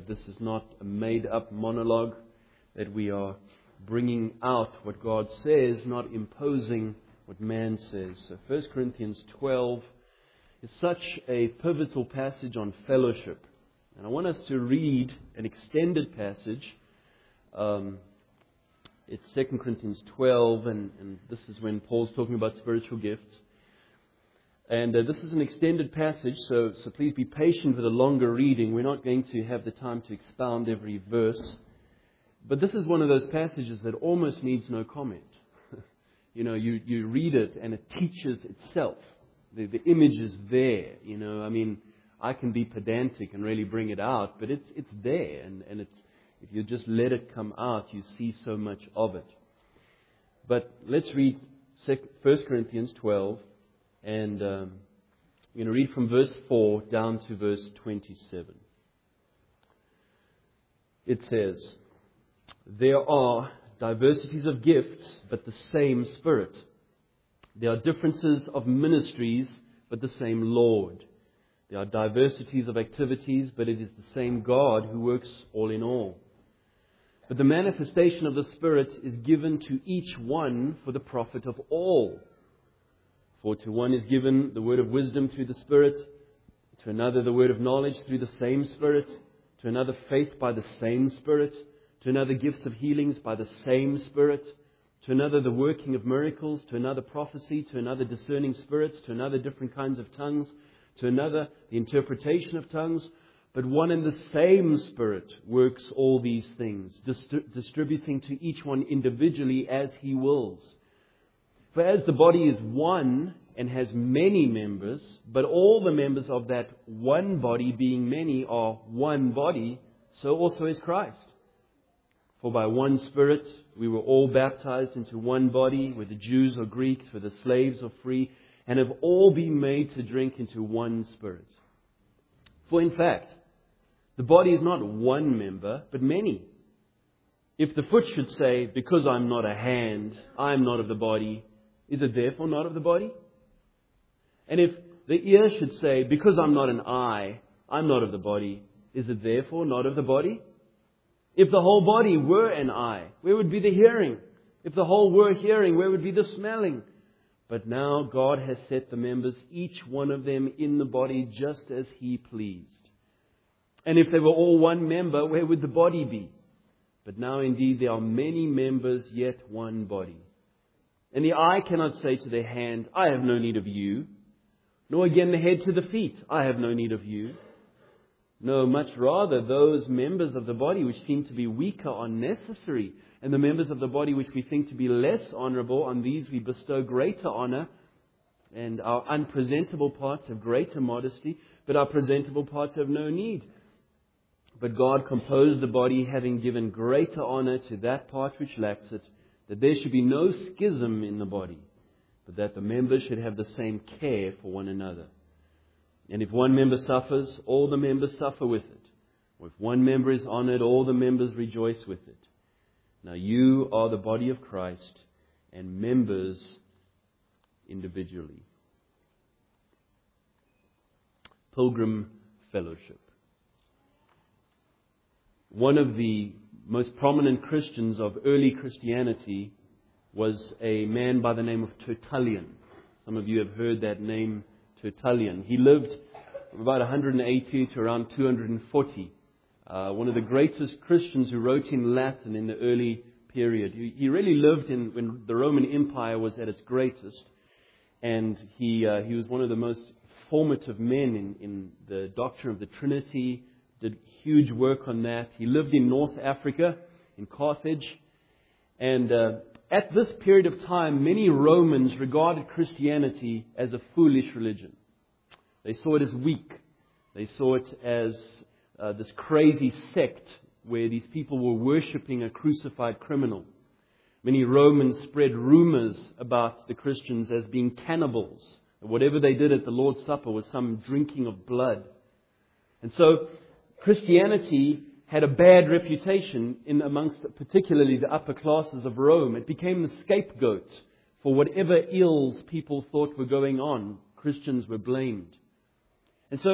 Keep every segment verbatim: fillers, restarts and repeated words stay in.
this is not a made-up monologue, that we are bringing out what God says, not imposing what man says. So First Corinthians twelve is such a pivotal passage on fellowship. And I want us to read an extended passage. Um, it's Second Corinthians twelve, and, and this is when Paul's talking about spiritual gifts. And uh, this is an extended passage, so, so please be patient with a longer reading. We're not going to have the time to expound every verse. But this is one of those passages that almost needs no comment. You know, you, you read it and it teaches itself. The, the image is there, you know. I mean, I can be pedantic and really bring it out, but it's it's there. And, and it's if you just let it come out, you see so much of it. But let's read First Corinthians twelve. And um, I'm going to read from verse four down to verse twenty-seven. It says, "There are diversities of gifts, but the same Spirit. There are differences of ministries, but the same Lord. There are diversities of activities, but it is the same God who works all in all. But the manifestation of the Spirit is given to each one for the profit of all. For to one is given the word of wisdom through the Spirit, to another the word of knowledge through the same Spirit, to another faith by the same Spirit, to another gifts of healings by the same Spirit, to another the working of miracles, to another prophecy, to another discerning spirits, to another different kinds of tongues, to another the interpretation of tongues. But one and the same Spirit works all these things, dist- distributing to each one individually as He wills. For as the body is one and has many members, but all the members of that one body, being many, are one body, so also is Christ. For by one Spirit we were all baptized into one body, whether Jews or Greeks, whether slaves or free, and have all been made to drink into one Spirit. For in fact, the body is not one member, but many. If the foot should say, because I'm not a hand, I am not of the body, is it therefore not of the body? And if the ear should say, because I'm not an eye, I'm not of the body, is it therefore not of the body? If the whole body were an eye, where would be the hearing? If the whole were hearing, where would be the smelling? But now God has set the members, each one of them, in the body just as He pleased. And if they were all one member, where would the body be? But now indeed there are many members, yet one body. And the eye cannot say to the hand, I have no need of you. Nor again the head to the feet, I have no need of you. No, much rather those members of the body which seem to be weaker are necessary. And the members of the body which we think to be less honorable, on these we bestow greater honor. And our unpresentable parts have greater modesty, but our presentable parts have no need. But God composed the body, having given greater honor to that part which lacks it, that there should be no schism in the body, but that the members should have the same care for one another. And if one member suffers, all the members suffer with it. Or if one member is honored, all the members rejoice with it. Now you are the body of Christ, and members individually." Pilgrim Fellowship. One of the most prominent Christians of early Christianity was a man by the name of Tertullian. Some of you have heard that name, Tertullian. He lived from about one hundred eighty to around two hundred forty. Uh, one of the greatest Christians who wrote in Latin in the early period. He, he really lived in when the Roman Empire was at its greatest. And he uh, he was one of the most formative men in, in the doctrine of the Trinity. Did huge work on that. He lived in North Africa, in Carthage. And uh, at this period of time, many Romans regarded Christianity as a foolish religion. They saw it as weak. They saw it as uh, this crazy sect where these people were worshipping a crucified criminal. Many Romans spread rumors about the Christians as being cannibals. Whatever they did at the Lord's Supper was some drinking of blood. And so Christianity had a bad reputation in amongst particularly the upper classes of Rome. It became the scapegoat for whatever ills people thought were going on. Christians were blamed. And so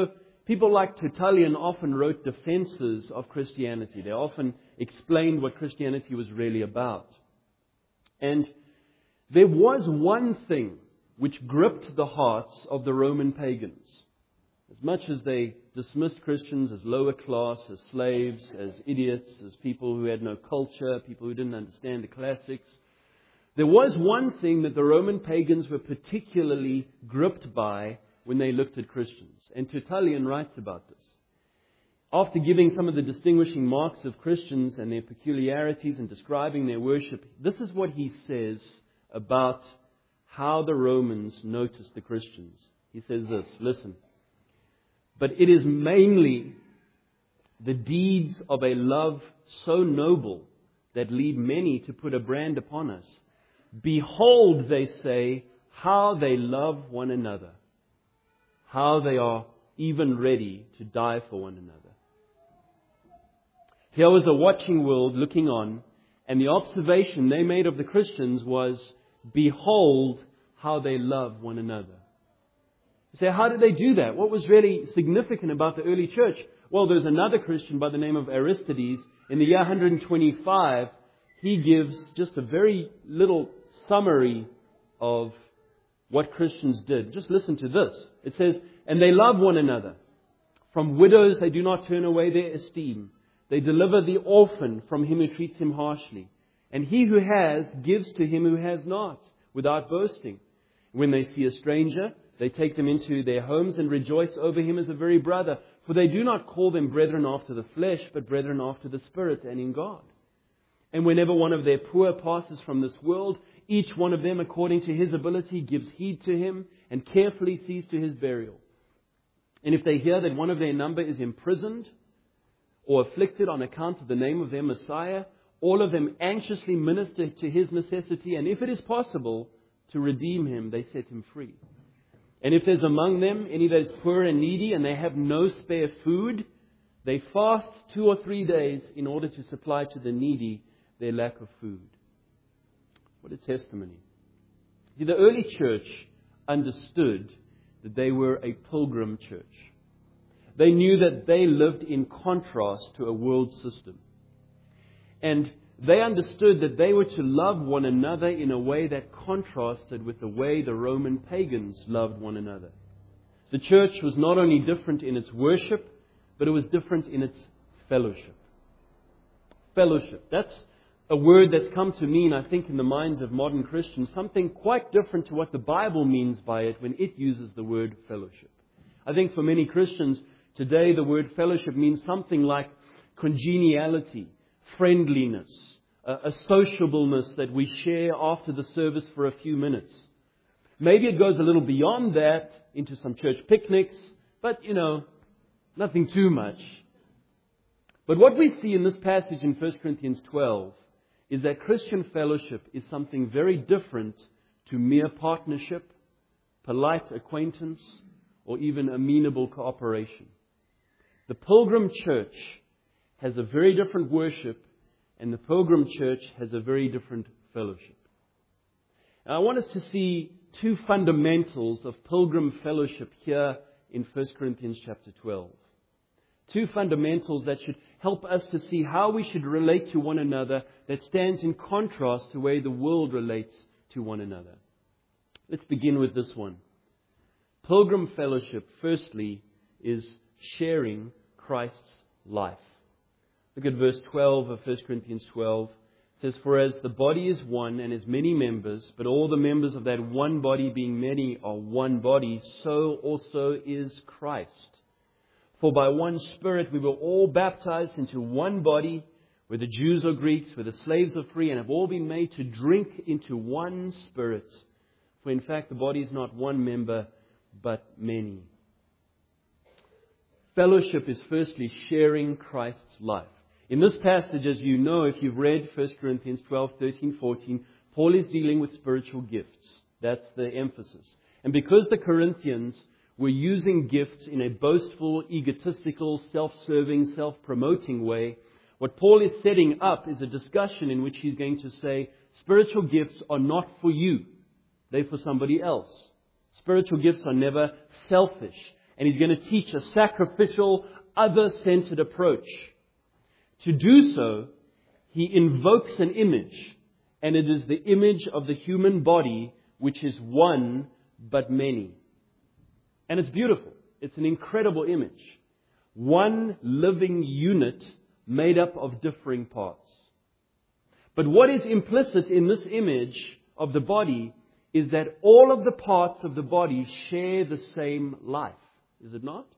People like Tertullian often wrote defenses of Christianity. They often explained what Christianity was really about. And there was one thing which gripped the hearts of the Roman pagans. As much as they dismissed Christians as lower class, as slaves, as idiots, as people who had no culture, people who didn't understand the classics, there was one thing that the Roman pagans were particularly gripped by when they looked at Christians. And Tertullian writes about this. After giving some of the distinguishing marks of Christians and their peculiarities and describing their worship, this is what he says about how the Romans noticed the Christians. He says this, listen. But it is mainly the deeds of a love so noble that lead many to put a brand upon us. Behold, they say, how they love one another. How they are even ready to die for one another. Here was a watching world looking on, and the observation they made of the Christians was, behold how they love one another. You say, how did they do that? What was really significant about the early church? Well, there's another Christian by the name of Aristides. In the year one hundred twenty-five, he gives just a very little summary of what Christians did. Just listen to this. It says, and they love one another. From widows they do not turn away their esteem. They deliver the orphan from him who treats him harshly. And he who has gives to him who has not, without boasting. When they see a stranger, they take them into their homes and rejoice over him as a very brother. For they do not call them brethren after the flesh, but brethren after the Spirit and in God. And whenever one of their poor passes from this world, each one of them, according to his ability, gives heed to him and carefully sees to his burial. And if they hear that one of their number is imprisoned or afflicted on account of the name of their Messiah, all of them anxiously minister to his necessity, and if it is possible to redeem him, they set him free. And if there's among them any that is poor and needy, and they have no spare food, they fast two or three days in order to supply to the needy their lack of food. What a testimony. See, the early church understood that they were a pilgrim church. They knew that they lived in contrast to a world system. And they understood that they were to love one another in a way that contrasted with the way the Roman pagans loved one another. The church was not only different in its worship, but it was different in its fellowship. Fellowship. That's a word that's come to mean, I think, in the minds of modern Christians, something quite different to what the Bible means by it when it uses the word fellowship. I think for many Christians today, the word fellowship means something like congeniality, friendliness, a, a sociableness that we share after the service for a few minutes. Maybe it goes a little beyond that into some church picnics, but, you know, nothing too much. But what we see in this passage in First Corinthians twelve is that Christian fellowship is something very different to mere partnership, polite acquaintance, or even amenable cooperation. The Pilgrim Church has a very different worship, and the Pilgrim Church has a very different fellowship. Now, I want us to see two fundamentals of Pilgrim fellowship here in First Corinthians chapter twelve. Two fundamentals that should help us to see how we should relate to one another that stands in contrast to the way the world relates to one another. Let's begin with this one. Pilgrim fellowship, firstly, is sharing Christ's life. Look at verse twelve of First Corinthians twelve. It says, for as the body is one and has many members, but all the members of that one body being many are one body, so also is Christ. For by one Spirit we were all baptized into one body, whether Jews or Greeks, whether slaves or free, and have all been made to drink into one Spirit. For in fact the body is not one member, but many. Fellowship is firstly sharing Christ's life. In this passage, as you know, if you've read First Corinthians twelve, thirteen, fourteen, Paul is dealing with spiritual gifts. That's the emphasis. And because the Corinthians were using gifts in a boastful, egotistical, self-serving, self-promoting way, what Paul is setting up is a discussion in which he's going to say, spiritual gifts are not for you. They're for somebody else. Spiritual gifts are never selfish. And He's going to teach a sacrificial, other-centered approach. To do so, He invokes an image. And it is the image of the human body, which is one but many. And it's beautiful. It's an incredible image. One living unit made up of differing parts. But what is implicit in this image of the body is that all of the parts of the body share the same life. Is it not?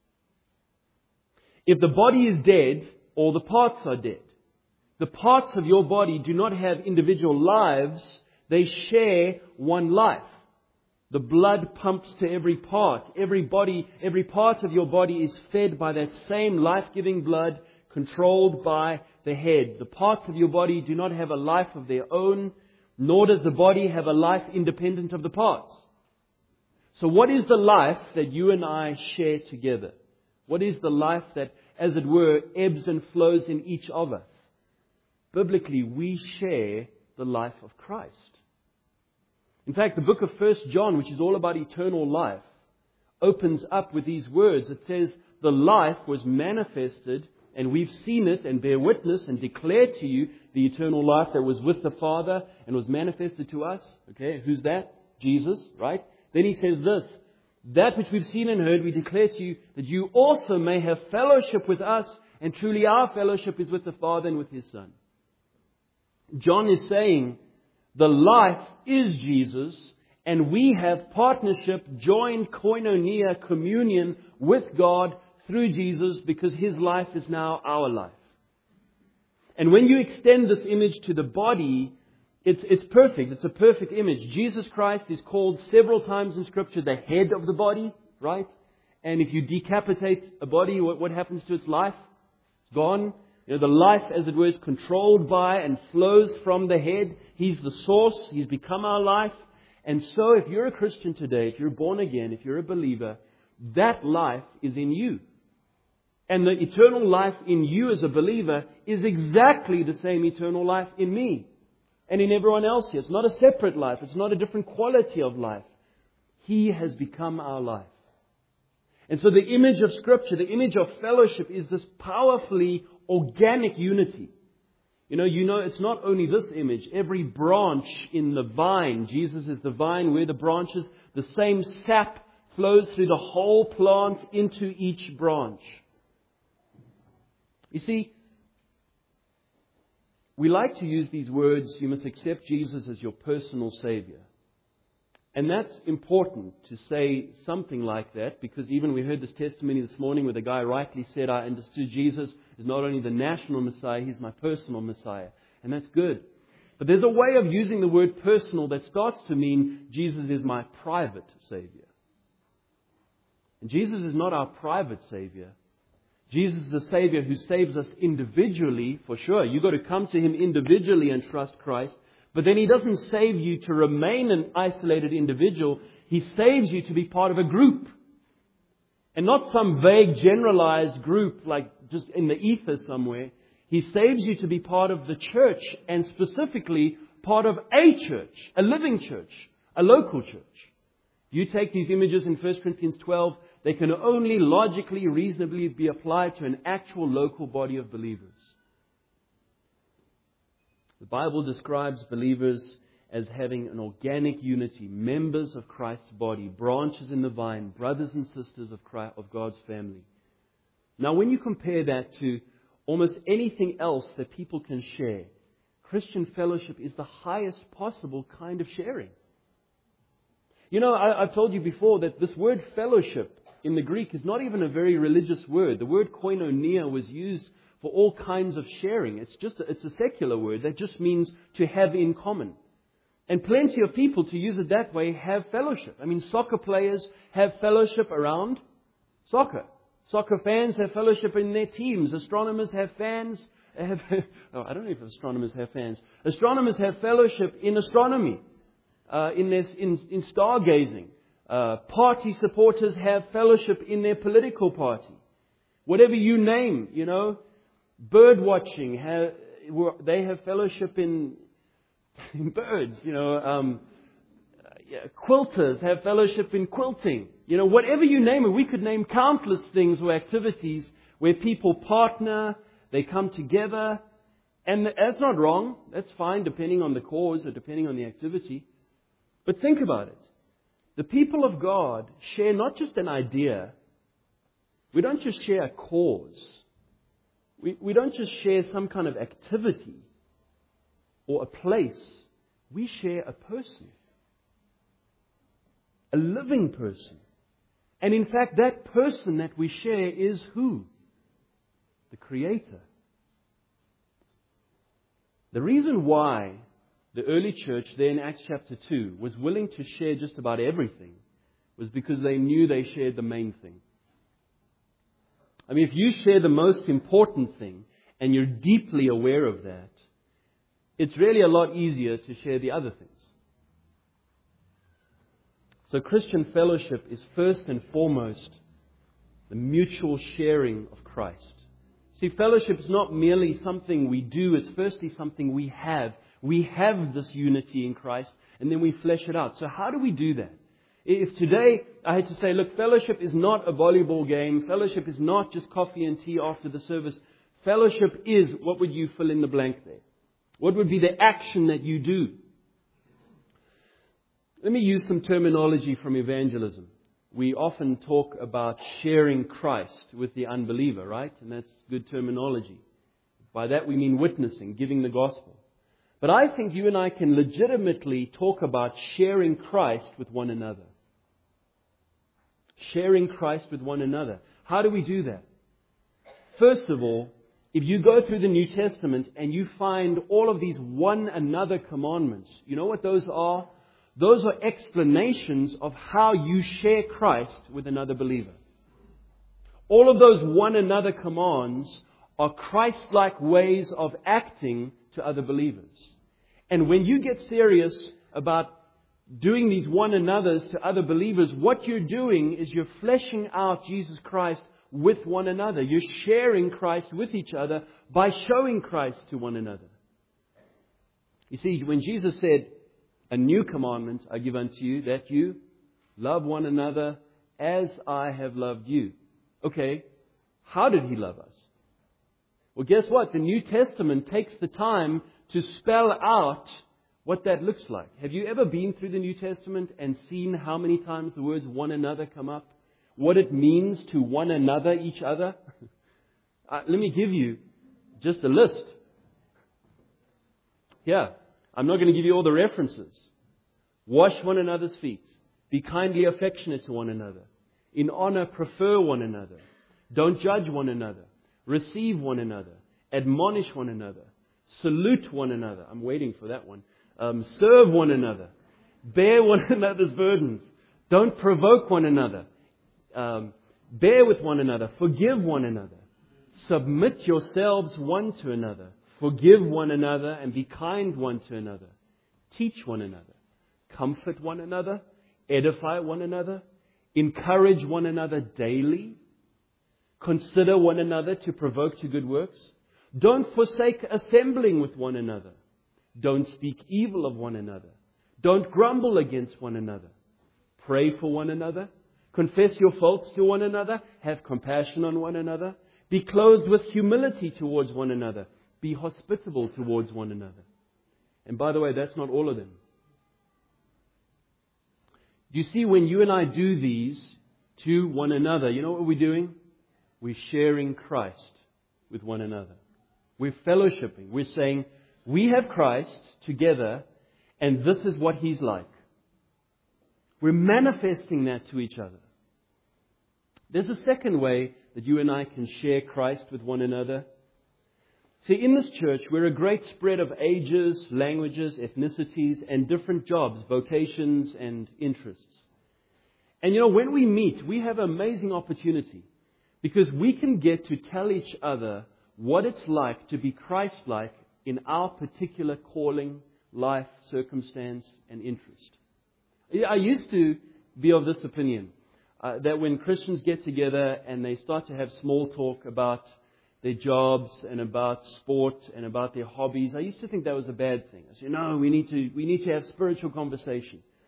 If the body is dead, all the parts are dead. The parts of your body do not have individual lives. They share one life. The blood pumps to every part. Every body, every part of your body is fed by that same life-giving blood, controlled by the head. The parts of your body do not have a life of their own, nor does the body have a life independent of the parts. So what is the life that you and I share together? What is the life that, as it were, ebbs and flows in each of us? Biblically, we share the life of Christ. In fact, the book of First John, which is all about eternal life, opens up with these words. It says, the life was manifested, and we've seen it and bear witness and declare to you the eternal life that was with the Father and was manifested to us. Okay, who's that? Jesus, right? Then he says this, that which we've seen and heard, we declare to you that you also may have fellowship with us, and truly our fellowship is with the Father and with His Son. John is saying, the life is Jesus, and we have partnership, joined koinonia, communion with God through Jesus, because His life is now our life. And when you extend this image to the body, it's, it's perfect. It's a perfect image. Jesus Christ is called several times in Scripture the head of the body, right? And if you decapitate a body, what, what happens to its life? It's gone. You know, the life, as it were, is controlled by and flows from the head. He's the source. He's become our life. And so if you're a Christian today, if you're born again, if you're a believer, that life is in you. And the eternal life in you as a believer is exactly the same eternal life in me and in everyone else here. It's not a separate life. It's not a different quality of life. He has become our life. And so the image of Scripture, the image of fellowship, is this powerfully organic unity. You know, you know, it's not only this image. Every branch in the vine, Jesus is the vine, we're the branches. The same sap flows through the whole plant into each branch. You see, we like to use these words, you must accept Jesus as your personal Savior. And that's important to say something like that, because even we heard this testimony this morning where the guy rightly said, I understood Jesus is not only the national Messiah, He's my personal Messiah. And that's good. But there's a way of using the word personal that starts to mean Jesus is my private Savior. And Jesus is not our private Savior. Jesus is a Savior who saves us individually, for sure. You've got to come to Him individually and trust Christ. But then He doesn't save you to remain an isolated individual. He saves you to be part of a group. And not some vague, generalized group like just in the ether somewhere. He saves you to be part of the church, and specifically part of a church, a living church, a local church. You take these images in First Corinthians twelve, they can only logically, reasonably be applied to an actual local body of believers. The Bible describes believers as having an organic unity, members of Christ's body, branches in the vine, brothers and sisters of Christ, of God's family. Now, when you compare that to almost anything else that people can share, Christian fellowship is the highest possible kind of sharing. You know, I, I've told you before that this word fellowship in the Greek is not even a very religious word. The word koinonia was used for all kinds of sharing. It's just a, it's a secular word that just means to have in common. And plenty of people, to use it that way, have fellowship. I mean, soccer players have fellowship around soccer. Soccer fans have fellowship in their teams. Astronomers have fans. Have, oh, I don't know if astronomers have fans. Astronomers have fellowship in astronomy, uh, in, their, in, in stargazing. Uh, party supporters have fellowship in their political party. Whatever you name, you know, bird watching, have, they have fellowship in, in birds, you know. Um, yeah, quilters have fellowship in quilting. You know, whatever you name it, we could name countless things or activities where people partner, they come together. And that's not wrong. That's fine depending on the cause or depending on the activity. But think about it. The people of God share not just an idea. We don't just share a cause. We, we don't just share some kind of activity or a place. We share a person. A living person. And in fact, that person that we share is who? The Creator. The reason why the early church there in Acts chapter two was willing to share just about everything was because they knew they shared the main thing. I mean, if you share the most important thing and you're deeply aware of that, it's really a lot easier to share the other things. So Christian fellowship is first and foremost the mutual sharing of Christ. See, fellowship is not merely something we do, it's firstly something we have. We have this unity in Christ, and then we flesh it out. So how do we do that? If today I had to say, look, fellowship is not a volleyball game, fellowship is not just coffee and tea after the service. Fellowship is, what would you fill in the blank there? What would be the action that you do? Let me use some terminology from evangelism. We often talk about sharing Christ with the unbeliever, right? And that's good terminology. By that we mean witnessing, giving the gospel. But I think you and I can legitimately talk about sharing Christ with one another. Sharing Christ with one another. How do we do that? First of all, if you go through the New Testament and you find all of these one another commandments, you know what those are? Those are explanations of how you share Christ with another believer. All of those one another commands are Christ-like ways of acting to other believers. And when you get serious about doing these one another's to other believers, what you're doing is you're fleshing out Jesus Christ with one another. You're sharing Christ with each other by showing Christ to one another. You see, when Jesus said, "A new commandment I give unto you, that you love one another as I have loved you." Okay, how did He love us? Well, guess what? The New Testament takes the time to spell out what that looks like. Have you ever been through the New Testament and seen how many times the words one another come up? What it means to one another, each other? uh, let me give you just a list. Yeah. I'm not going to give you all the references. Wash one another's feet. Be kindly affectionate to one another. In honor, prefer one another. Don't judge one another. Receive one another. Admonish one another. Salute one another. I'm waiting for that one. Um, serve one another. Bear one another's burdens. Don't provoke one another. Um, bear with one another. Forgive one another. Submit yourselves one to another. Forgive one another and be kind one to another. Teach one another. Comfort one another. Edify one another. Encourage one another daily. Consider one another to provoke to good works. Don't forsake assembling with one another. Don't speak evil of one another. Don't grumble against one another. Pray for one another. Confess your faults to one another. Have compassion on one another. Be clothed with humility towards one another. Be hospitable towards one another. And by the way, that's not all of them. You see, when you and I do these to one another, you know what we're doing? We're sharing Christ with one another. We're fellowshipping. We're saying, we have Christ together, and this is what He's like. We're manifesting that to each other. There's a second way that you and I can share Christ with one another. See, in this church, we're a great spread of ages, languages, ethnicities, and different jobs, vocations, and interests. And you know, when we meet, we have an amazing opportunity because we can get to tell each other what it's like to be Christ-like in our particular calling, life, circumstance, and interest. I used to be of this opinion, uh, that when Christians get together and they start to have small talk about their jobs and about sport and about their hobbies, I used to think that was a bad thing. I said, no, we need to we need to have spiritual conversation.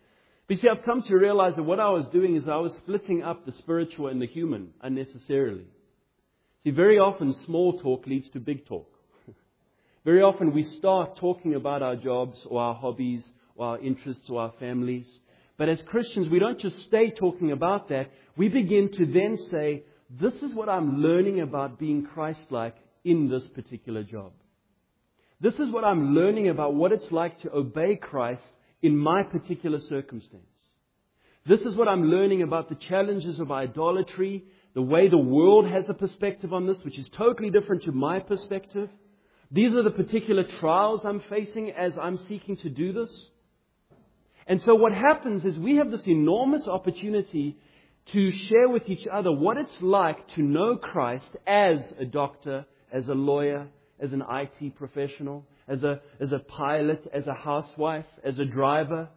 But you see, I've come to realize that what I was doing is I was splitting up the spiritual and the human unnecessarily. See, very often small talk leads to big talk. Very often we start talking about our jobs or our hobbies or our interests or our families. But as Christians, we don't just stay talking about that. We begin to then say, this is what I'm learning about being Christ-like in this particular job. This is what I'm learning about what it's like to obey Christ in my particular circumstance. This is what I'm learning about the challenges of idolatry, the way the world has a perspective on this, which is totally different to my perspective. These are the particular trials I'm facing as I'm seeking to do this. And so what happens is we have this enormous opportunity to share with each other what it's like to know Christ as a doctor, as a lawyer, as an I T professional, as a, as a pilot, as a housewife, as a driver.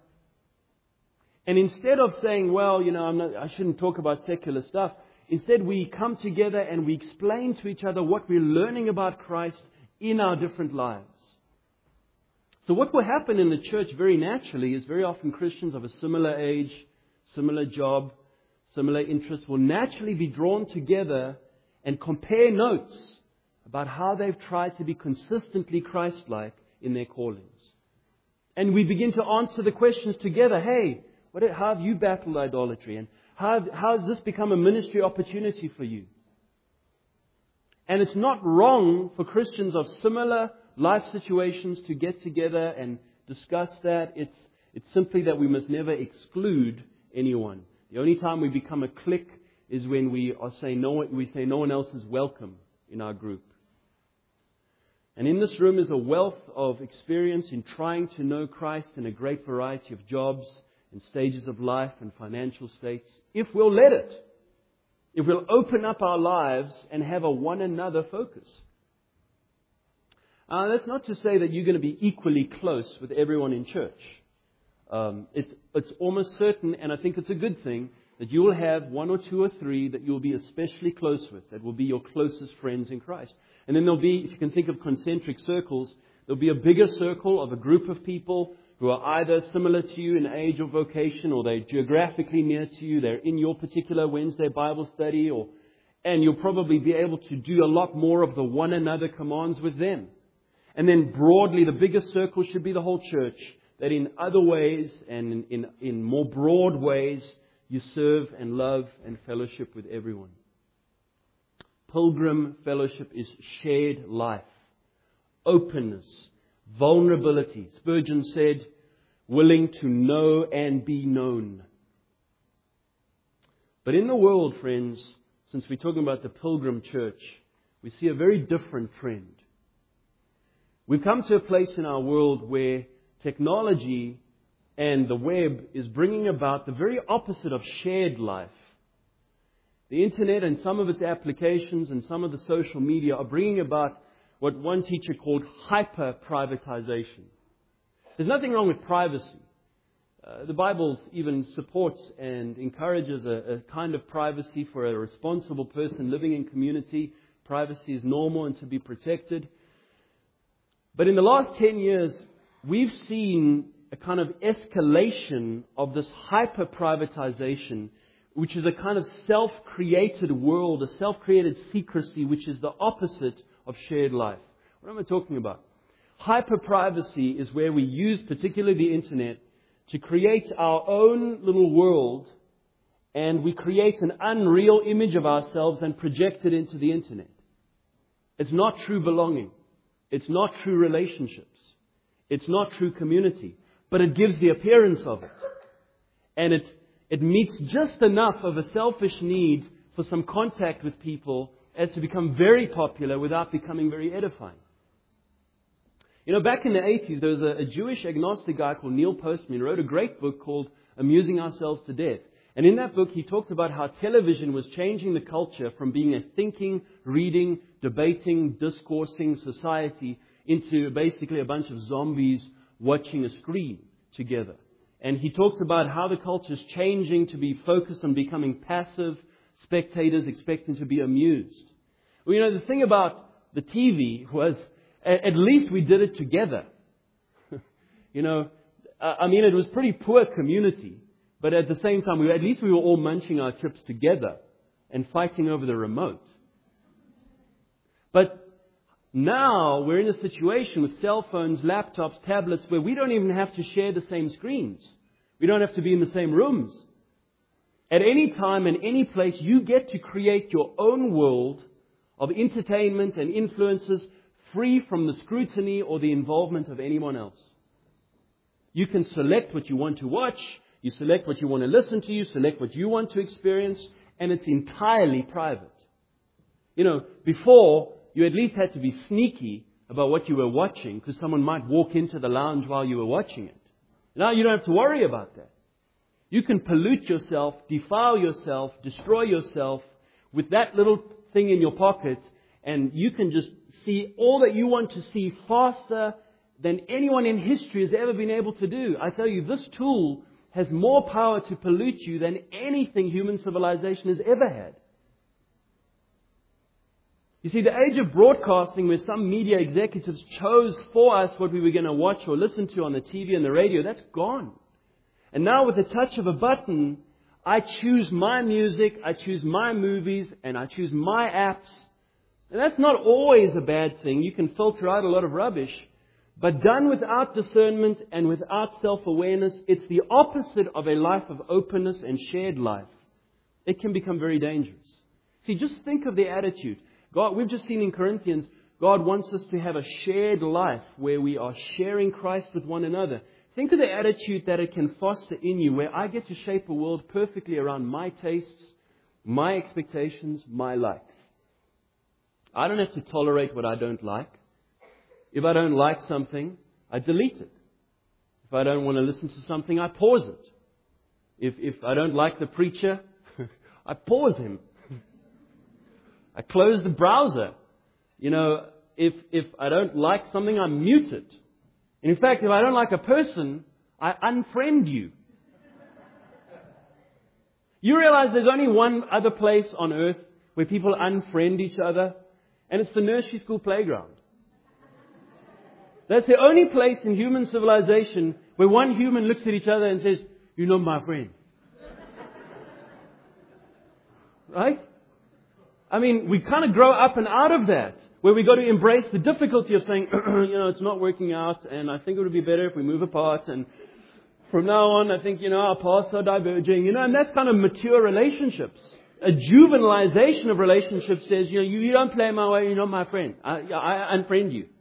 And instead of saying, well, you know, I'm not, I shouldn't talk about secular stuff, instead we come together and we explain to each other what we're learning about Christ in our different lives. So what will happen in the church very naturally is very often Christians of a similar age, similar job, similar interests will naturally be drawn together and compare notes about how they've tried to be consistently Christ-like in their callings. And we begin to answer the questions together. Hey, what, how have you battled idolatry? And how, how has this become a ministry opportunity for you? And it's not wrong for Christians of similar life situations to get together and discuss that. It's, it's simply that we must never exclude anyone. The only time we become a clique is when we are saying no, we say no one else is welcome in our group. And in this room is a wealth of experience in trying to know Christ in a great variety of jobs and stages of life and financial states, if we'll let it. If we'll open up our lives and have a one another focus. Uh, that's not to say that you're going to be equally close with everyone in church. Um, it's, it's almost certain, and I think it's a good thing, that you will have one or two or three that you'll be especially close with, that will be your closest friends in Christ. And then there'll be, if you can think of concentric circles, there'll be a bigger circle of a group of people who are either similar to you in age or vocation, or they're geographically near to you, they're in your particular Wednesday Bible study, or and you'll probably be able to do a lot more of the one another commands with them. And then broadly, the biggest circle should be the whole church, that in other ways and in, in, in more broad ways, you serve and love and fellowship with everyone. Pilgrim fellowship is shared life, openness, vulnerability. Spurgeon said, willing to know and be known. But in the world, friends, since we're talking about the pilgrim church, we see a very different trend. We've come to a place in our world where technology and the web is bringing about the very opposite of shared life. The internet and some of its applications and some of the social media are bringing about what one teacher called hyper-privatization. There's nothing wrong with privacy. Uh, the Bible even supports and encourages a, a kind of privacy for a responsible person living in community. Privacy is normal and to be protected. But in the last ten years, we've seen a kind of escalation of this hyper-privatization, which is a kind of self-created world, a self-created secrecy, which is the opposite of shared life. What am I talking about? Hyper-privacy is where we use, particularly the internet, to create our own little world, and we create an unreal image of ourselves and project it into the internet. It's not true belonging. It's not true relationships. It's not true community. But it gives the appearance of it. And it, it meets just enough of a selfish need for some contact with people as to become very popular without becoming very edifying. You know, back in the eighties, there was a, a Jewish agnostic guy called Neil Postman who wrote a great book called Amusing Ourselves to Death. And in that book, he talked about how television was changing the culture from being a thinking, reading, debating, discoursing society into basically a bunch of zombies watching a screen together. And he talks about how the culture is changing to be focused on becoming passive spectators, expecting to be amused. Well, you know, the thing about the T V was, at least we did it together. You know, I mean, it was pretty poor community. But at the same time, we, at least we were all munching our chips together and fighting over the remote. But now we're in a situation with cell phones, laptops, tablets, where we don't even have to share the same screens. We don't have to be in the same rooms. At any time and any place, you get to create your own world of entertainment and influences free from the scrutiny or the involvement of anyone else. You can select what you want to watch, you select what you want to listen to, you select what you want to experience, and it's entirely private. You know, before, you at least had to be sneaky about what you were watching because someone might walk into the lounge while you were watching it. Now you don't have to worry about that. You can pollute yourself, defile yourself, destroy yourself with that little thing in your pocket, and you can just see all that you want to see faster than anyone in history has ever been able to do. I tell you, this tool has more power to pollute you than anything human civilization has ever had. You see, the age of broadcasting where some media executives chose for us what we were going to watch or listen to on the T V and the radio, that's gone. And now with the touch of a button, I choose my music, I choose my movies, and I choose my apps. And that's not always a bad thing. You can filter out a lot of rubbish. But done without discernment and without self-awareness, it's the opposite of a life of openness and shared life. It can become very dangerous. See, just think of the attitude. God, we've just seen in Corinthians, God wants us to have a shared life where we are sharing Christ with one another. Think of the attitude that it can foster in you, where I get to shape a world perfectly around my tastes, my expectations, my likes. I don't have to tolerate what I don't like. If I don't like something, I delete it. If I don't want to listen to something, I pause it. If, if I don't like the preacher, I pause him. I close the browser. You know, if, if I don't like something, I mute it. And in fact, if I don't like a person, I unfriend you. You realize there's only one other place on earth where people unfriend each other, and it's the nursery school playground. That's the only place in human civilization where one human looks at each other and says, "You're not my friend." Right? I mean, we kind of grow up and out of that, where we got to embrace the difficulty of saying, you know, it's not working out, and I think it would be better if we move apart, and from now on, I think, you know, our paths are diverging, you know, and that's kind of mature relationships. A juvenilization of relationships says, you know, you, you don't play my way, you're not my friend. I, I unfriend you.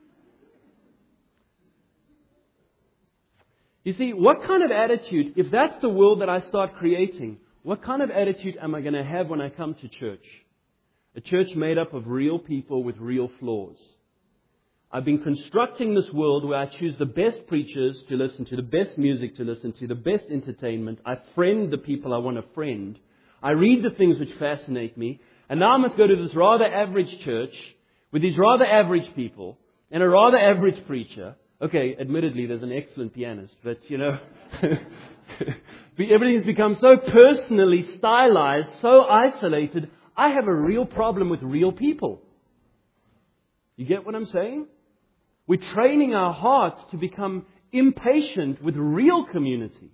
You see, what kind of attitude, if that's the world that I start creating, what kind of attitude am I going to have when I come to church? A church made up of real people with real flaws. I've been constructing this world where I choose the best preachers to listen to, the best music to listen to, the best entertainment. I friend the people I want to friend. I read the things which fascinate me. And now I must go to this rather average church with these rather average people and a rather average preacher. Okay, admittedly, there's an excellent pianist, but, you know, everything's become so personally stylized, so isolated. I have a real problem with real people. You get what I'm saying? We're training our hearts to become impatient with real community.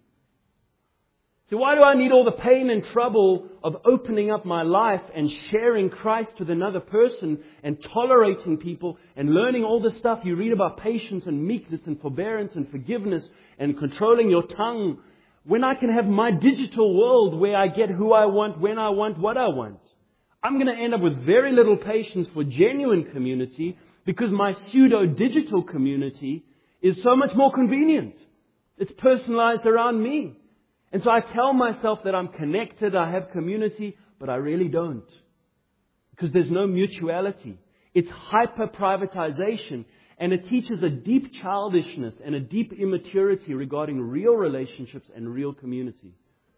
So why do I need all the pain and trouble of opening up my life and sharing Christ with another person and tolerating people and learning all the stuff you read about patience and meekness and forbearance and forgiveness and controlling your tongue, when I can have my digital world where I get who I want, when I want, what I want? I'm going to end up with very little patience for genuine community because my pseudo-digital community is so much more convenient. It's personalized around me. And so I tell myself that I'm connected, I have community, but I really don't. Because there's no mutuality. It's hyper-privatization, and it teaches a deep childishness and a deep immaturity regarding real relationships and real community.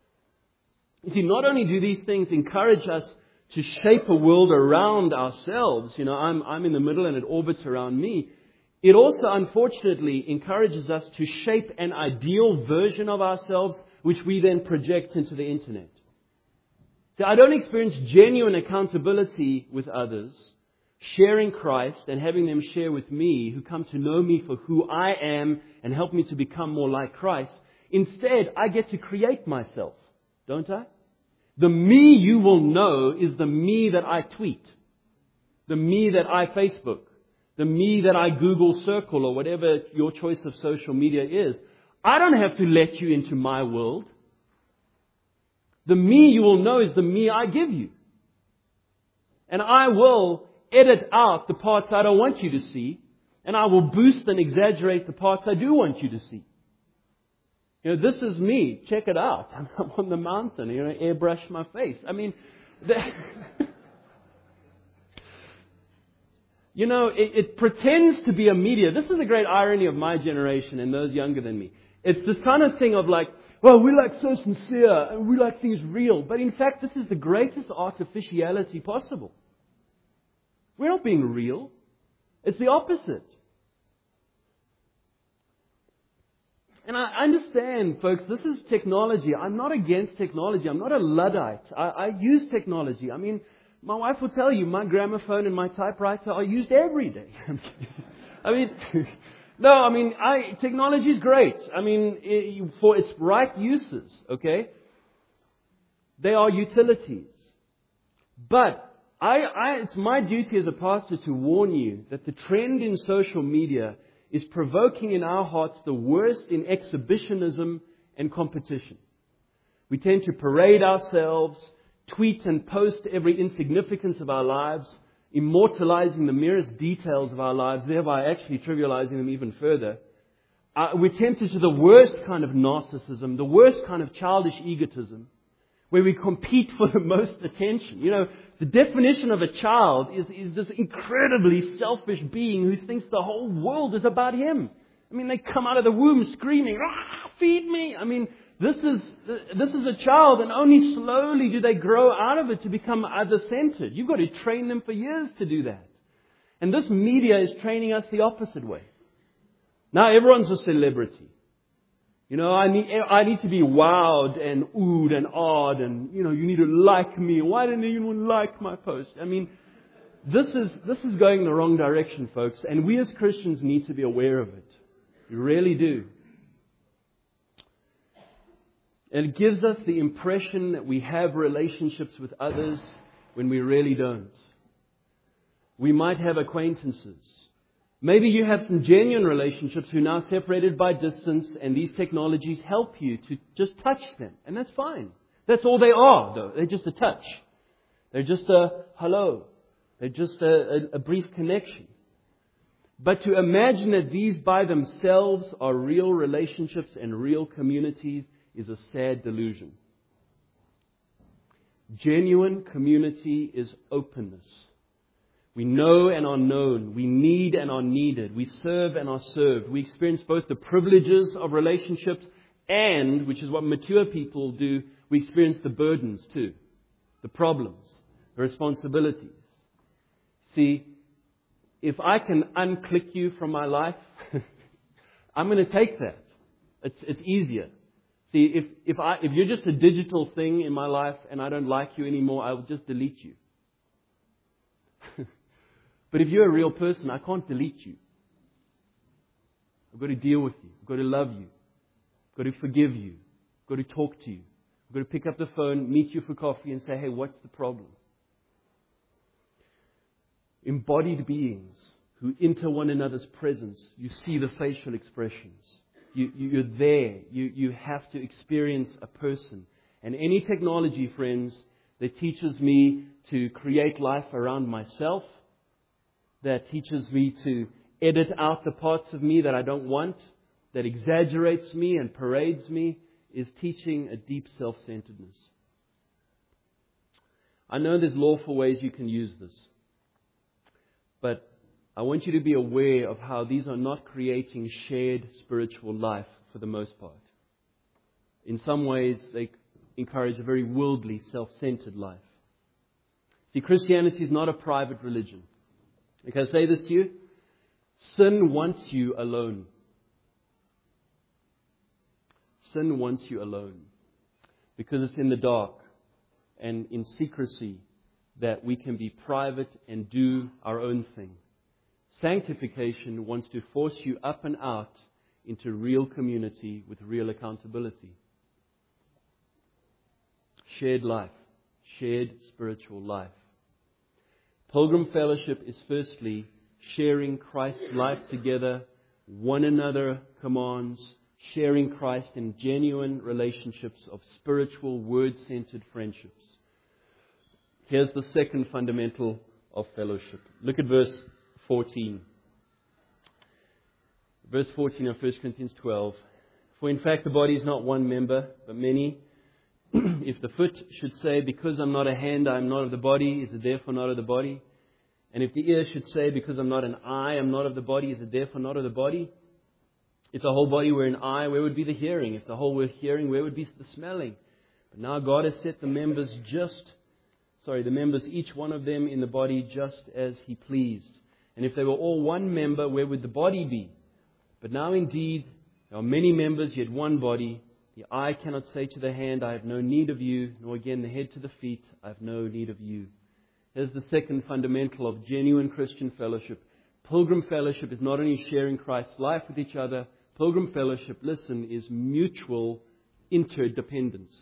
You see, not only do these things encourage us to shape a world around ourselves, you know, I'm, I'm in the middle and it orbits around me. It also, unfortunately, encourages us to shape an ideal version of ourselves, which we then project into the internet. So I don't experience genuine accountability with others, sharing Christ and having them share with me, who come to know me for who I am and help me to become more like Christ, Instead, I get to create myself, don't I? The me you will know is the me that I tweet, the me that I Facebook, the me that I Google Circle, or whatever your choice of social media is. I don't have to let you into my world. The me you will know is the me I give you. And I will edit out the parts I don't want you to see, and I will boost and exaggerate the parts I do want you to see. You know, this is me. Check it out. I'm on the mountain. You know, airbrush my face. I mean, the you know, it, it pretends to be a media. This is the great irony of my generation and those younger than me. It's this kind of thing of like, well, we like so sincere and we like things real. But in fact, this is the greatest artificiality possible. We're not being real. It's the opposite. And I understand, folks, this is technology. I'm not against technology. I'm not a Luddite. I, I use technology. I mean, my wife will tell you my gramophone and my typewriter are used every day. I mean, no, I mean, I, technology is great. I mean, it, for its right uses, okay? They are utilities. But I, I, it's my duty as a pastor to warn you that the trend in social media is provoking in our hearts the worst in exhibitionism and competition. We tend to parade ourselves, tweet and post every insignificance of our lives, immortalizing the merest details of our lives, thereby actually trivializing them even further. Uh, we're tempted to the worst kind of narcissism, the worst kind of childish egotism, where we compete for the most attention. You know, the definition of a child is, is this incredibly selfish being who thinks the whole world is about him. I mean, they come out of the womb screaming, ah, feed me. I mean, this is this is a child, and only slowly do they grow out of it to become other-centered. You've got to train them for years to do that. And this media is training us the opposite way. Now everyone's a celebrity. You know, I need I need to be wowed and oohed and awed, and, you know, you need to like me. Why didn't anyone like my post? I mean, this is this is going the wrong direction, folks, and we as Christians need to be aware of it. We really do. And it gives us the impression that we have relationships with others when we really don't. We might have acquaintances. Maybe you have some genuine relationships who are now separated by distance, and these technologies help you to just touch them. And that's fine. That's all they are, though. They're just a touch. They're just a hello. They're just a, a, a brief connection. But to imagine that these by themselves are real relationships and real communities is a sad delusion. Genuine community is openness. We know and are known. We need and are needed. We serve and are served. We experience both the privileges of relationships and, which is what mature people do, we experience the burdens too. The problems, the responsibilities. See, if I can unclick you from my life, I'm going to take that. It's, it's easier. See, if, if, I, if you're just a digital thing in my life and I don't like you anymore, I will just delete you. But if you're a real person, I can't delete you. I've got to deal with you. I've got to love you. I've got to forgive you. I've got to talk to you. I've got to pick up the phone, meet you for coffee and say, hey, what's the problem? Embodied beings who enter one another's presence. You see the facial expressions. You, you, you're there. You, you have to experience a person. And any technology, friends, that teaches me to create life around myself, that teaches me to edit out the parts of me that I don't want, that exaggerates me and parades me, is teaching a deep self-centeredness. I know there's lawful ways you can use this, but I want you to be aware of how these are not creating shared spiritual life for the most part. In some ways, they encourage a very worldly, self-centered life. See, Christianity is not a private religion. Can I say this to you? Sin wants you alone. Sin wants you alone. Because it's in the dark and in secrecy that we can be private and do our own thing. Sanctification wants to force you up and out into real community with real accountability. Shared life. Shared spiritual life. Pilgrim fellowship is firstly sharing Christ's life together, one another commands, sharing Christ in genuine relationships of spiritual, word-centered friendships. Here's the second fundamental of fellowship. Look at verse fourteen. Verse fourteen of First Corinthians twelve. For in fact the body is not one member, but many. If the foot should say, because I'm not a hand, I am not of the body, is it therefore not of the body? And if the ear should say, because I'm not an eye, I'm not of the body, is it therefore not of the body? If the whole body were an eye, where would be the hearing? If the whole were hearing, where would be the smelling? But now God has set the members just, sorry, the members, each one of them in the body just as He pleased. And if they were all one member, where would the body be? But now indeed, there are many members, yet one body. The eye cannot say to the hand, I have no need of you, nor again the head to the feet, I have no need of you. Here's the second fundamental of genuine Christian fellowship. Pilgrim fellowship is not only sharing Christ's life with each other. Pilgrim fellowship, listen, is mutual interdependence.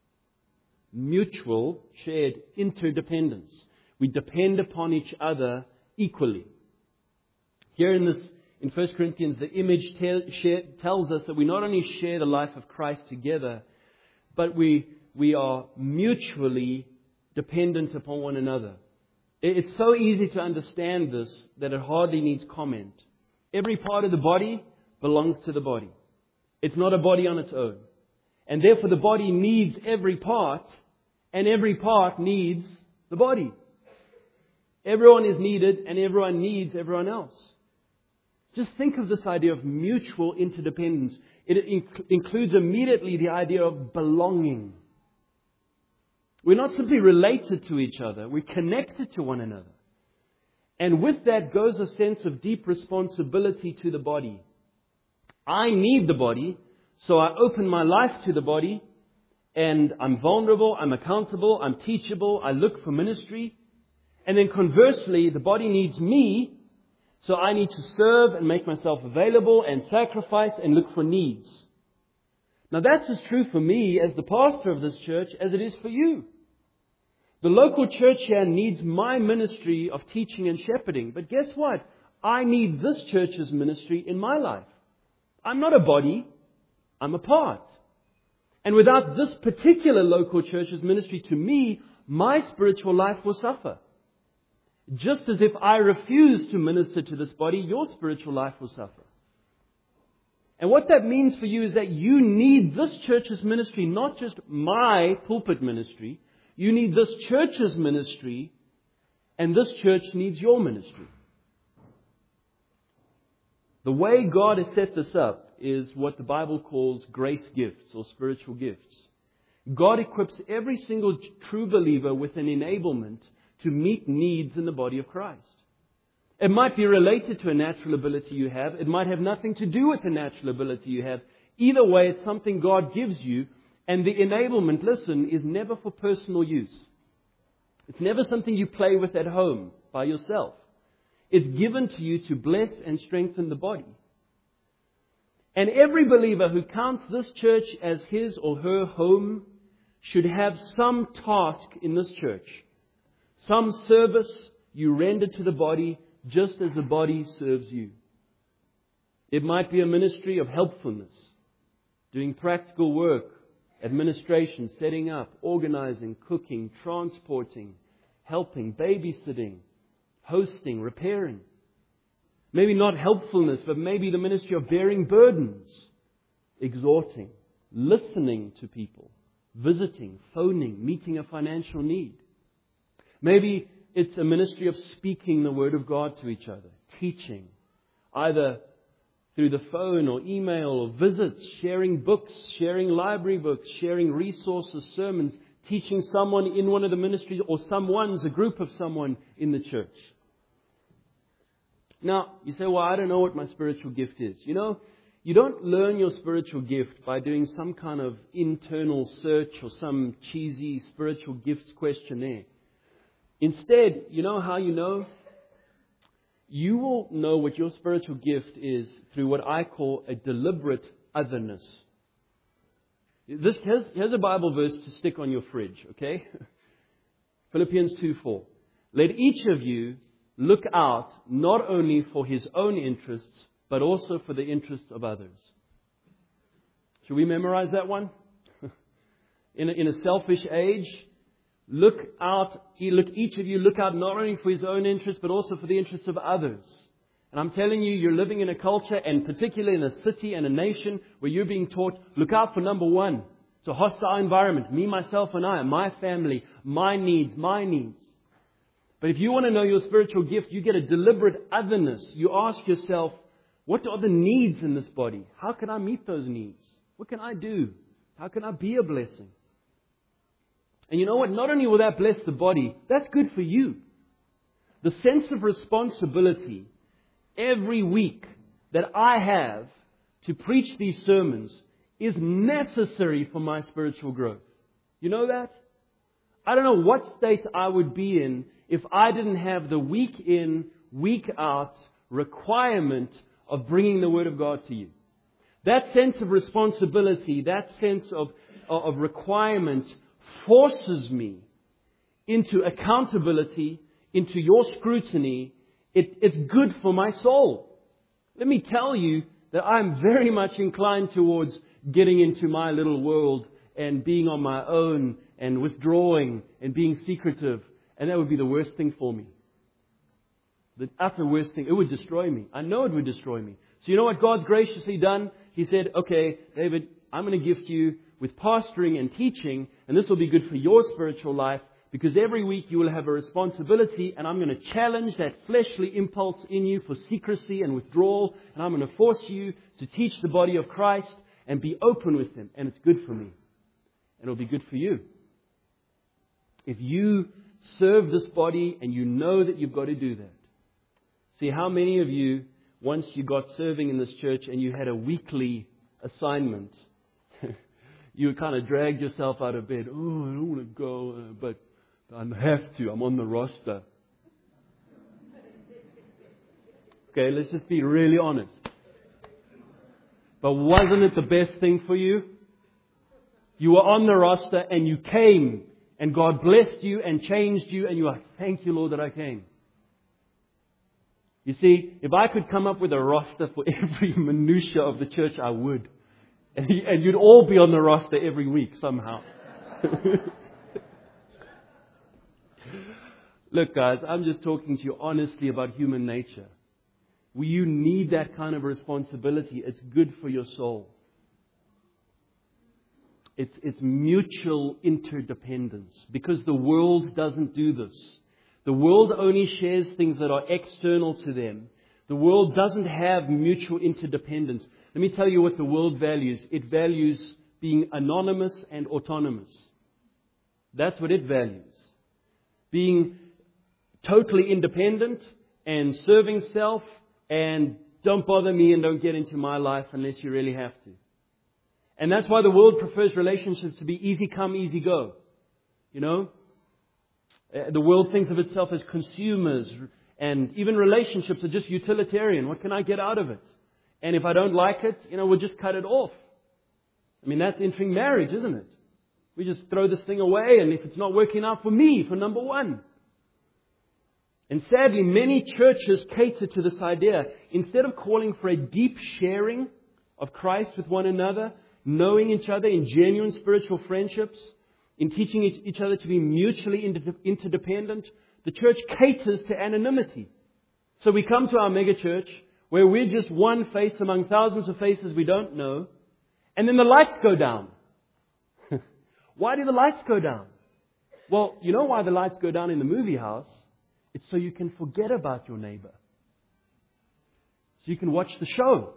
Mutual, shared interdependence. We depend upon each other equally. Here in this, in First Corinthians, the image tell, share, tells us that we not only share the life of Christ together, but we, we are mutually dependent upon one another. It's so easy to understand this that it hardly needs comment. Every part of the body belongs to the body. It's not a body on its own. And therefore the body needs every part, and every part needs the body. Everyone is needed, and everyone needs everyone else. Just think of this idea of mutual interdependence. It inc- includes immediately the idea of belonging. We're not simply related to each other, we're connected to one another. And with that goes a sense of deep responsibility to the body. I need the body, so I open my life to the body, and I'm vulnerable, I'm accountable, I'm teachable, I look for ministry. And then conversely, the body needs me, so I need to serve and make myself available and sacrifice and look for needs. Now that's as true for me as the pastor of this church as it is for you. The local church here needs my ministry of teaching and shepherding. But guess what? I need this church's ministry in my life. I'm not a body. I'm a part. And without this particular local church's ministry to me, my spiritual life will suffer. Just as if I refuse to minister to this body, your spiritual life will suffer. And what that means for you is that you need this church's ministry, not just my pulpit ministry. You need this church's ministry, and this church needs your ministry. The way God has set this up is what the Bible calls grace gifts or spiritual gifts. God equips every single true believer with an enablement to meet needs in the body of Christ. It might be related to a natural ability you have. It might have nothing to do with the natural ability you have. Either way, it's something God gives you. And the enablement, listen, is never for personal use. It's never something you play with at home by yourself. It's given to you to bless and strengthen the body. And every believer who counts this church as his or her home should have some task in this church. Some service you render to the body just as the body serves you. It might be a ministry of helpfulness, doing practical work, administration, setting up, organizing, cooking, transporting, helping, babysitting, hosting, repairing. Maybe not helpfulness, but maybe the ministry of bearing burdens, exhorting, listening to people, visiting, phoning, meeting a financial need. Maybe it's a ministry of speaking the Word of God to each other, teaching, either through the phone or email or visits, sharing books, sharing library books, sharing resources, sermons, teaching someone in one of the ministries or someone's, a group of someone in the church. Now, you say, well, I don't know what my spiritual gift is. You know, you don't learn your spiritual gift by doing some kind of internal search or some cheesy spiritual gifts questionnaire. Instead, you know how you know? you will know what your spiritual gift is through what I call a deliberate otherness. This, here's, here's a Bible verse to stick on your fridge, okay? Philippians two four. Let each of you look out not only for his own interests, but also for the interests of others. Should we memorize that one? In a, in a selfish age, look out, look, each of you look out not only for his own interests, but also for the interests of others. And I'm telling you, you're living in a culture, and particularly in a city and a nation, where you're being taught, look out for number one. It's a hostile environment. Me, myself, and I, my family, my needs, my needs. But if you want to know your spiritual gift, you get a deliberate otherness. You ask yourself, what are the needs in this body? How can I meet those needs? What can I do? How can I be a blessing? And you know what? Not only will that bless the body, that's good for you. The sense of responsibility every week that I have to preach these sermons is necessary for my spiritual growth. You know that? I don't know what state I would be in if I didn't have the week in, week out requirement of bringing the Word of God to you. That sense of responsibility, that sense of, of requirement forces me into accountability, into your scrutiny. It, it's good for my soul. Let me tell you that I'm very much inclined towards getting into my little world and being on my own and withdrawing and being secretive. And that would be the worst thing for me. The utter worst thing. It would destroy me. I know it would destroy me. So you know what God's graciously done? He said, okay, David, I'm going to gift you with pastoring and teaching, and this will be good for your spiritual life, because every week you will have a responsibility, and I'm going to challenge that fleshly impulse in you for secrecy and withdrawal, and I'm going to force you to teach the body of Christ and be open with Him, and it's good for me. And it'll be good for you. If you serve this body and you know that you've got to do that. See, how many of you, once you got serving in this church and you had a weekly assignment, you kind of dragged yourself out of bed. Oh, I don't want to go, uh, but I have to. I'm on the roster. Okay, let's just be really honest. But wasn't it the best thing for you? You were on the roster and you came, and God blessed you and changed you, and you're like, thank you, Lord, that I came. You see, if I could come up with a roster for every minutia of the church, I would. And you'd all be on the roster every week somehow. Look, guys, I'm just talking to you honestly about human nature. You need that kind of responsibility. It's good for your soul. It's, it's mutual interdependence, because the world doesn't do this. The world only shares things that are external to them. The world doesn't have mutual interdependence. Let me tell you what the world values. It values being anonymous and autonomous. That's what it values. Being totally independent and serving self, and don't bother me and don't get into my life unless you really have to. And that's why the world prefers relationships to be easy come, easy go. You know? The world thinks of itself as consumers, and even relationships are just utilitarian. What can I get out of it? And if I don't like it, you know, we'll just cut it off. I mean, that's entering marriage, isn't it? We just throw this thing away, and if it's not working out for me, for number one. And sadly, many churches cater to this idea. Instead of calling for a deep sharing of Christ with one another, knowing each other in genuine spiritual friendships, in teaching each other to be mutually interdependent, the church caters to anonymity. So we come to our mega church where we're just one face among thousands of faces we don't know, and then the lights go down. Why do the lights go down? Well, you know why the lights go down in the movie house? It's so you can forget about your neighbor. So you can watch the show.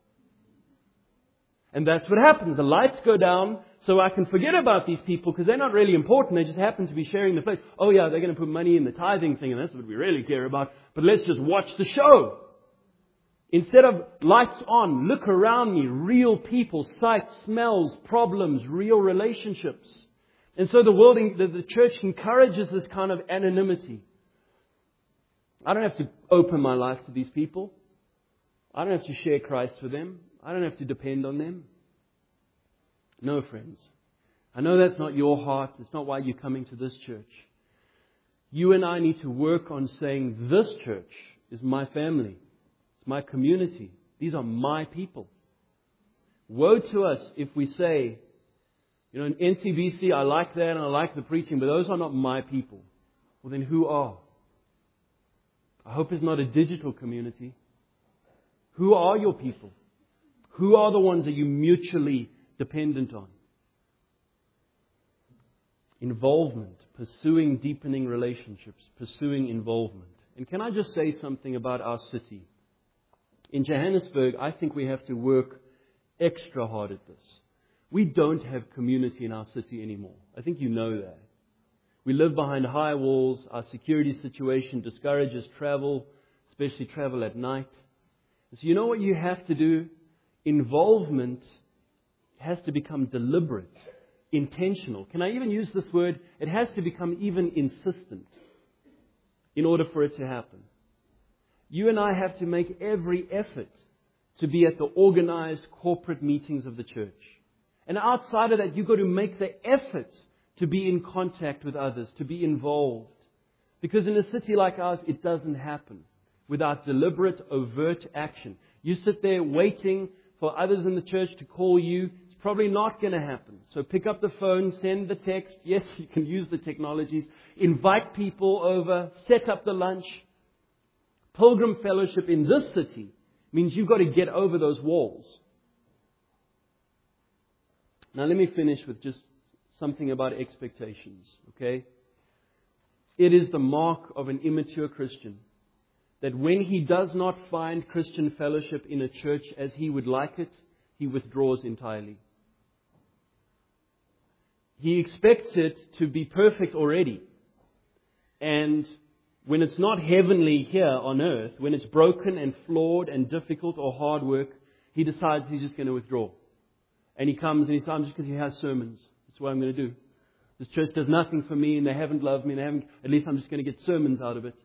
And that's what happens. The lights go down so I can forget about these people, because they're not really important. They just happen to be sharing the place. Oh yeah, they're going to put money in the tithing thing, and that's what we really care about. But let's just watch the show. Instead of lights on, look around me, real people, sights, smells, problems, real relationships. And so the world, the, the church encourages this kind of anonymity. I don't have to open my life to these people. I don't have to share Christ with them. I don't have to depend on them. No, friends. I know that's not your heart. It's not why you're coming to this church. You and I need to work on saying, this church is my family. It's my community. These are my people. Woe to us if we say, you know, in N C B C, I like that and I like the preaching, but those are not my people. Well, then who are? I hope it's not a digital community. Who are your people? Who are the ones that you're mutually dependent on? Involvement, pursuing deepening relationships, pursuing involvement. And can I just say something about our city? In Johannesburg, I think we have to work extra hard at this. We don't have community in our city anymore. I think you know that. We live behind high walls. Our security situation discourages travel, especially travel at night. So you know what you have to do? Involvement has to become deliberate, intentional. Can I even use this word? It has to become even insistent in order for it to happen. You and I have to make every effort to be at the organized corporate meetings of the church. And outside of that, you've got to make the effort to be in contact with others, to be involved. Because in a city like ours, it doesn't happen without deliberate, overt action. You sit there waiting for others in the church to call you. It's probably not going to happen. So pick up the phone, send the text. Yes, you can use the technologies. Invite people over, set up the lunch. Pilgrim fellowship in this city means you've got to get over those walls. Now let me finish with just something about expectations, okay? It is the mark of an immature Christian that when he does not find Christian fellowship in a church as he would like it, he withdraws entirely. He expects it to be perfect already. And when it's not heavenly here on earth, when it's broken and flawed and difficult or hard work, he decides he's just going to withdraw. And he comes and he says, I'm just going to hear sermons. That's what I'm going to do. This church does nothing for me and they haven't loved me and they haven't, at least I'm just going to get sermons out of it.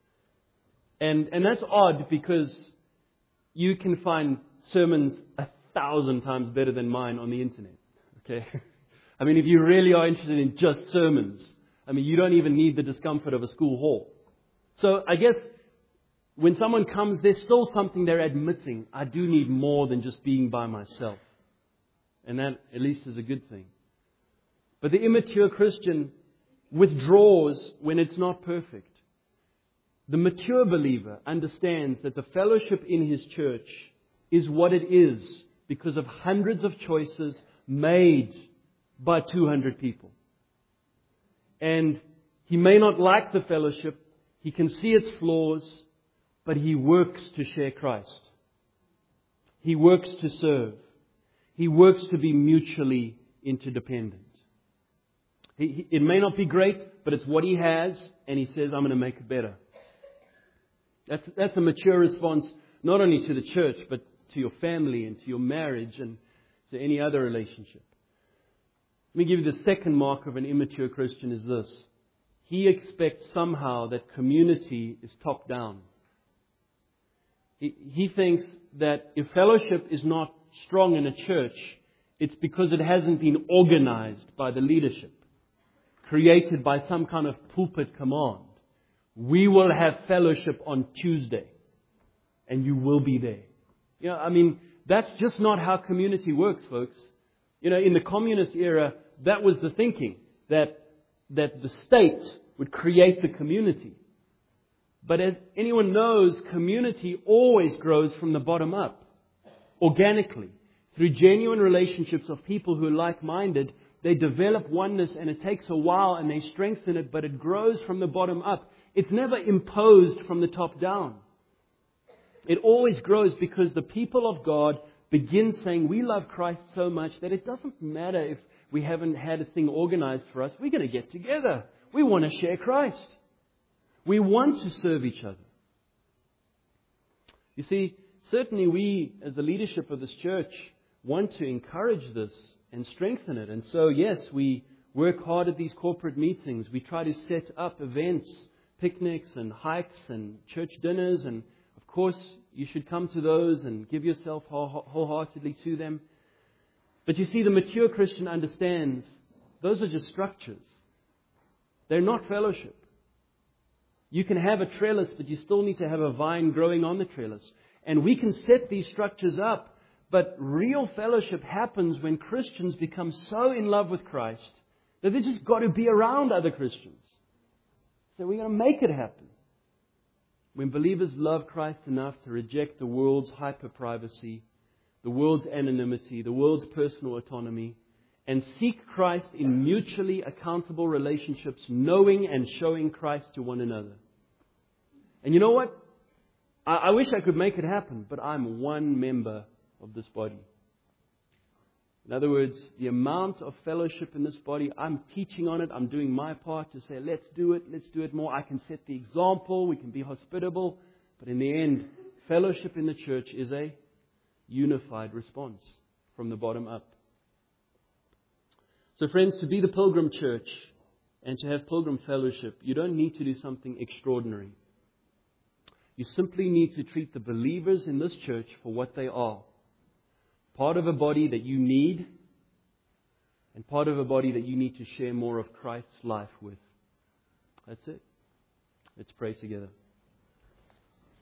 And and that's odd because you can find sermons a thousand times better than mine on the internet. Okay? I mean, if you really are interested in just sermons, I mean, you don't even need the discomfort of a school hall. So I guess when someone comes, there's still something they're admitting. I do need more than just being by myself. And that at least is a good thing. But the immature Christian withdraws when it's not perfect. The mature believer understands that the fellowship in his church is what it is because of hundreds of choices made by two hundred people. And he may not like the fellowship, he can see its flaws, but he works to share Christ. He works to serve. He works to be mutually interdependent. He, he, it may not be great, but it's what he has, and he says, I'm going to make it better. That's, that's a mature response, not only to the church, but to your family and to your marriage and to any other relationship. Let me give you the second mark of an immature Christian is this. He expects somehow that community is top down. He, he thinks that if fellowship is not strong in a church, it's because it hasn't been organized by the leadership, created by some kind of pulpit command. We will have fellowship on Tuesday, and you will be there. You know, I mean, that's just not how community works, folks. You know, in the communist era, that was the thinking, that that the state would create the community. But as anyone knows, community always grows from the bottom up, organically. Through genuine relationships of people who are like-minded, they develop oneness and it takes a while and they strengthen it, but it grows from the bottom up. It's never imposed from the top down. It always grows because the people of God begin saying, we love Christ so much that it doesn't matter if we haven't had a thing organized for us. We're going to get together. We want to share Christ. We want to serve each other. You see, certainly we, as the leadership of this church, want to encourage this and strengthen it. And so, yes, we work hard at these corporate meetings. We try to set up events, picnics and hikes and church dinners, and of course you should come to those and give yourself whole- wholeheartedly to them. But you see, the mature Christian understands those are just structures. They're not fellowship. You can have a trellis, but you still need to have a vine growing on the trellis. And we can set these structures up, but real fellowship happens when Christians become so in love with Christ that they just got to be around other Christians. So we're going to make it happen. When believers love Christ enough to reject the world's hyper-privacy, the world's anonymity, the world's personal autonomy, and seek Christ in mutually accountable relationships, knowing and showing Christ to one another. And you know what? I, I wish I could make it happen, but I'm one member of this body. In other words, the amount of fellowship in this body, I'm teaching on it. I'm doing my part to say, let's do it, let's do it more. I can set the example. We can be hospitable. But in the end, fellowship in the church is a unified response from the bottom up. So friends, to be the Pilgrim Church and to have Pilgrim Fellowship, you don't need to do something extraordinary. You simply need to treat the believers in this church for what they are. Part of a body that you need, and part of a body that you need to share more of Christ's life with. That's it. Let's pray together.